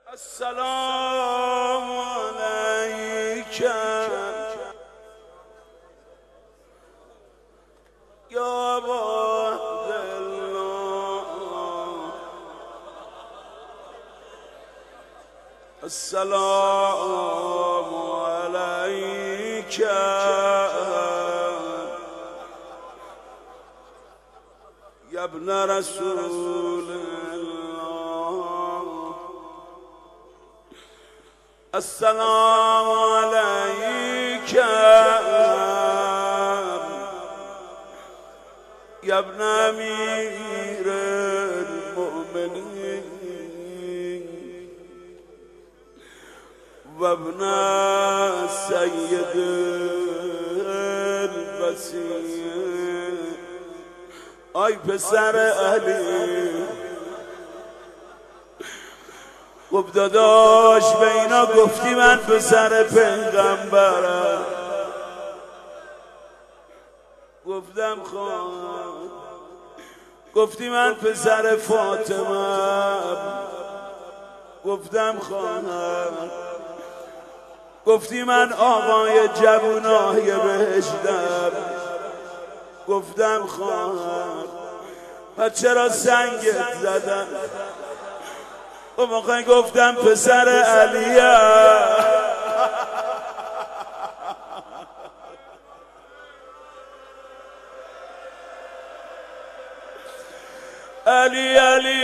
السلام عليك يا أبا عبد الله. السلام عليك يا ابن رسول الله. السلام عليك يا ابن أمير المؤمنين وابن سيد البصير. آی پسر علی گفت داداش به اینا گفتی من پسر پیغمبرم. گفتم خواهد. گفتی من پسر فاطمه‌ام. گفتم خواهد. گفتی من آقای جوونای بهشتم. گفتم خواهد. و چرا سنگت زدن؟ و موقع گفتم پسر علیه. علی علی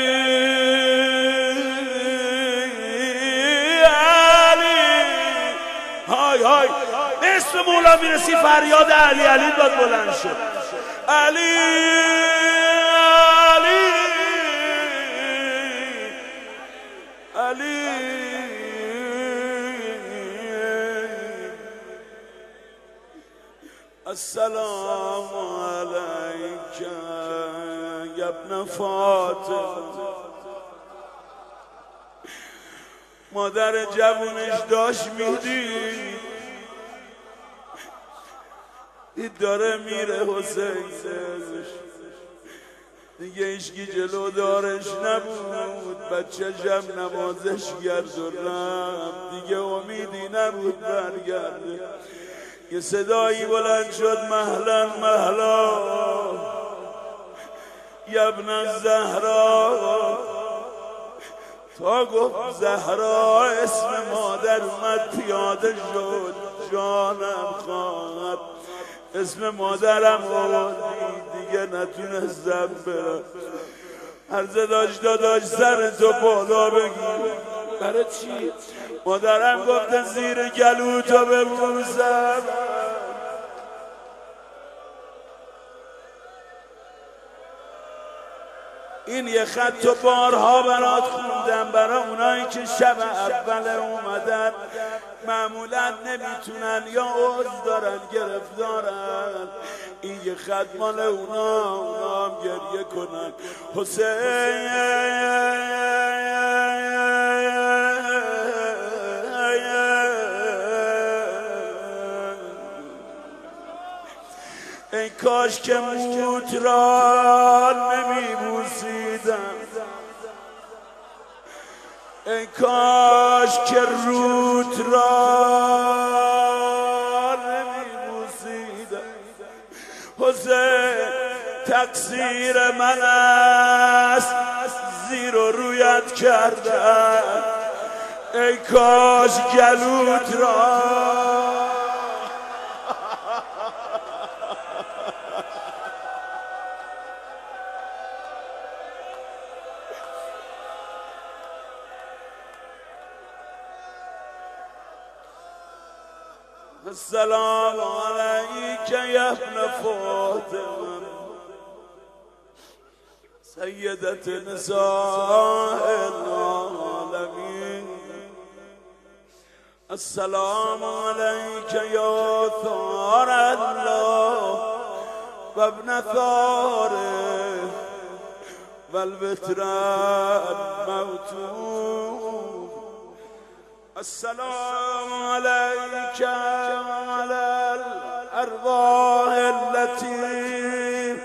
علی های های اسم مولا میرسی فریاد علی علی داد بلند شد. علی علی علی السلام علیک یا ابن فاطمه. مادر جوونش داشت میدید داره میره حسین دیگه هیچکی جلو دارش نبود. بچه جم نمازش گرد و رفت دیگه امیدی نبود برگرده. یه صدایی بلند شد مهلا مهلا یا ابن زهرا. تا گفت زهرا اسم مادر اومد پیاده شد. جانم خواهد اسم مادرم آوردی دیگه نتونستم برم. عرضه داشت داداش سر تو بالا بگیر. برای چی؟ مادرم گفته زیر گلو تو ببوسم. این یه خط و بارها برات خوندم برای اونایی که شب اول اومدن معمولا نمیتونن یا عضو دارن گرفتارن. این یه خط مال اونا هم گریه کنن. حسین ای کاش که موت را نمیبوسیدم. ای کاش که روت را نمیبوسیدم. حسین تقصیر من است زیر و رویت کردم. ای کاش گلوت را السلام عليك يا ابن فاطمة سيدة نساء العالمين. السلام عليك يا ثار الله وابن ثاره والبتر الموتور. السلام عليك وعلى الأرواح التي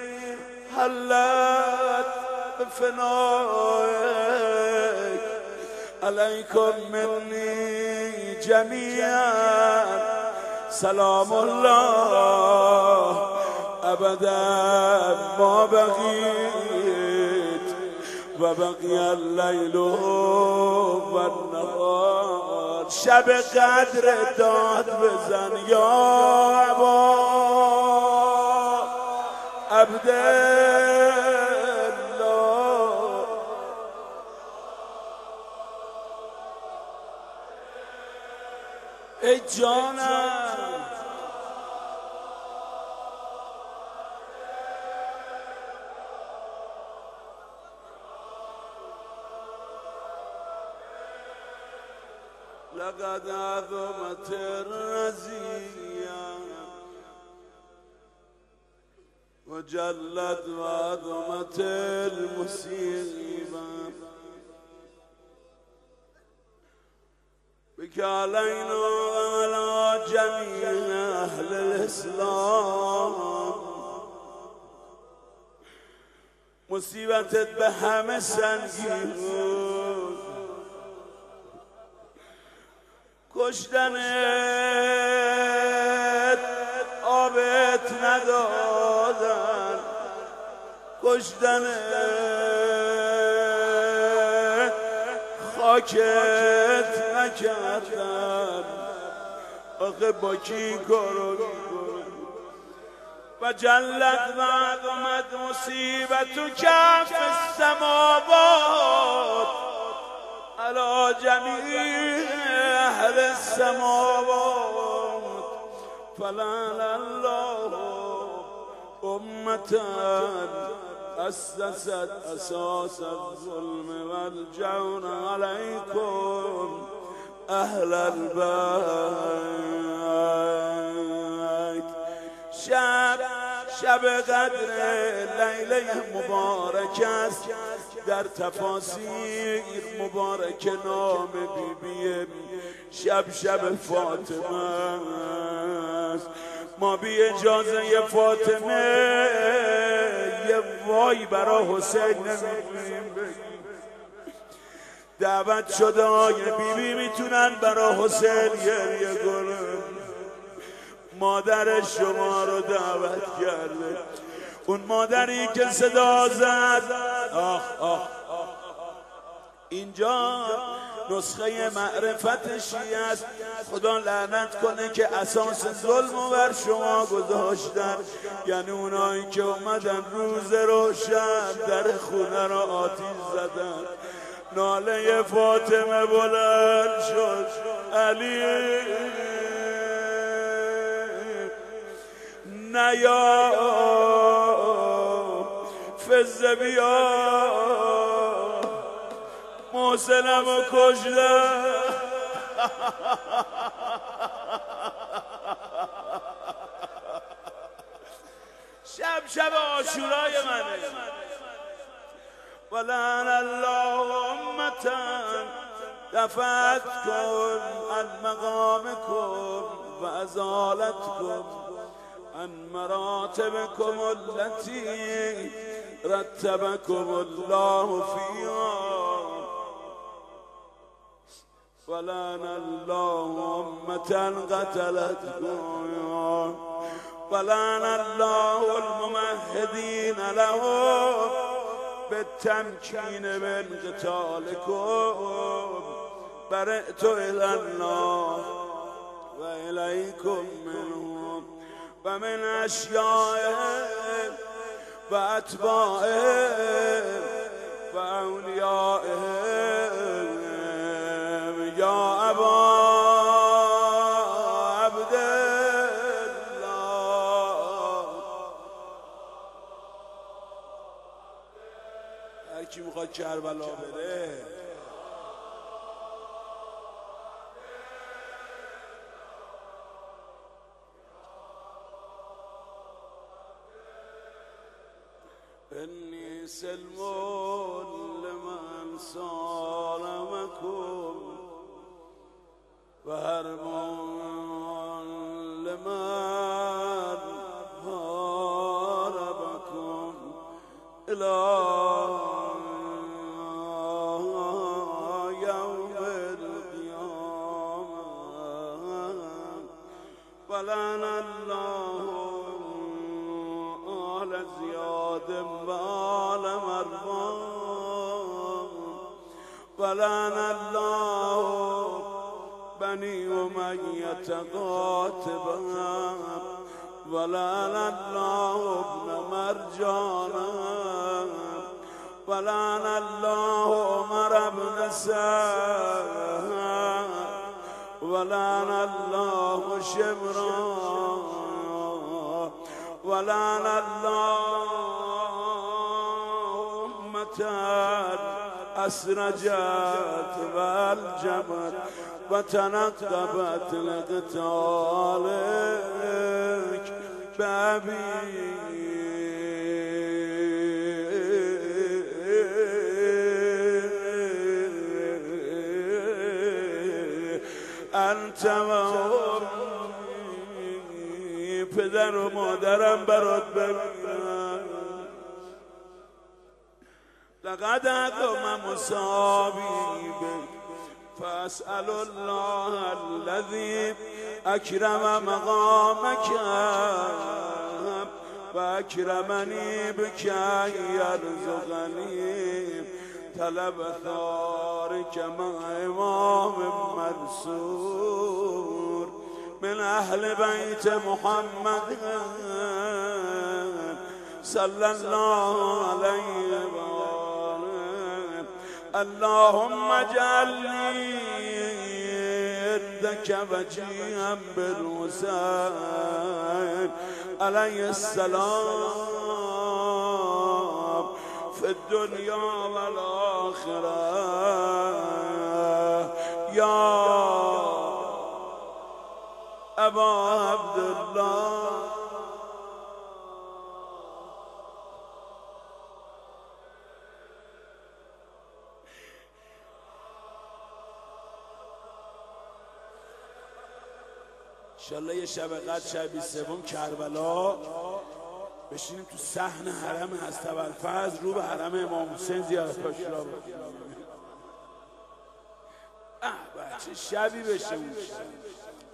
حلت بفنائك. علیکم منی جمیعا سلام الله ابدا ما بقیت و بقی اللیل و النهار. شب قدر داد بزن یا ابا عبدالله. ای جانم لقد عظمت الرزية وجلت وعظمت المصيبة بك علينا وعلى جميع أهل الإسلام. مصیبتت به همه سنگین بود، کشتنت آبت ندادن، کشتنت خاکت نکردن. آخه با کی کارو و جلت و عظمت مصیبت و کف السماوات علی جمیع اهل السماوات. فلعن الله امة اسست اساس الظلم والجور علیکم اهل البیت. شب قدر لیله مبارک است، در تفاسیر مبارک نام بیبی شب فاطمه است. ما بی اجازه فاطمه یه وای برا حسین نمیگوییم. دعوت شده های بیبی میتونن برا حسین گریه کنن. مادر شما رو دعوت کرده، اون مادری که صدا زد آخ آخ. اینجا نسخه معرفت شیعه است. خدا لعنت کنه که اساس ظلم رو بر شما گذاشتن، یعنی اونایی که اومدن روز روشن در خونه رو آتیش زدن. ناله فاطمه بلند شد، علی نیا فزه بیا محسنم و کشده. شب عاشورای منه. ولعن الله امة دفعت کن عن مقامکم و ازالتکم عن مراتبكم التي رتبكم الله فيها. ولعن الله أمة قتلتكم ولعن الله الممهدين لهم بالتمكين من قتالكم. برئت إلى الله وإليكم منهم ومن أشيائهم وأتباعهم وأوليائهم يا أبا عبدالله. هر کی میخواد کربلا بره إني سلم لمن صارمكم وهرب لمن هاربكم إلى يوم ولعن الله آل زیاد و آل مروان ولعن الله بني أمية قاتبا ولعن الله ابن مرجانا ولعن الله عمر بن سعد ولعن الله شمرا ولعن الله أمة أسرجت والجمت وتنقبت لقتالك بأبي أنت وأمي پدر و مادرم برات بمیرن لقد أقم مصابي بك فأسأل الله الذي أكرم مقامك وأكرمني بك أن يرزقني طلب ثارك مع إمام منصور من أهل بيت محمد صلى الله عليه وسلم. اللهم اجعلني عندك وجيها بالحسين عليه السلام في الدنيا والآخرة يا أبا عبد الله. انشالله یه شب قدر شب 23 کربلا بشینیم تو صحن حرم حضرت ابوالفضل رو به حرم امام حسین زیارت آشورا بکنیم. چه شبی بشه اون شب.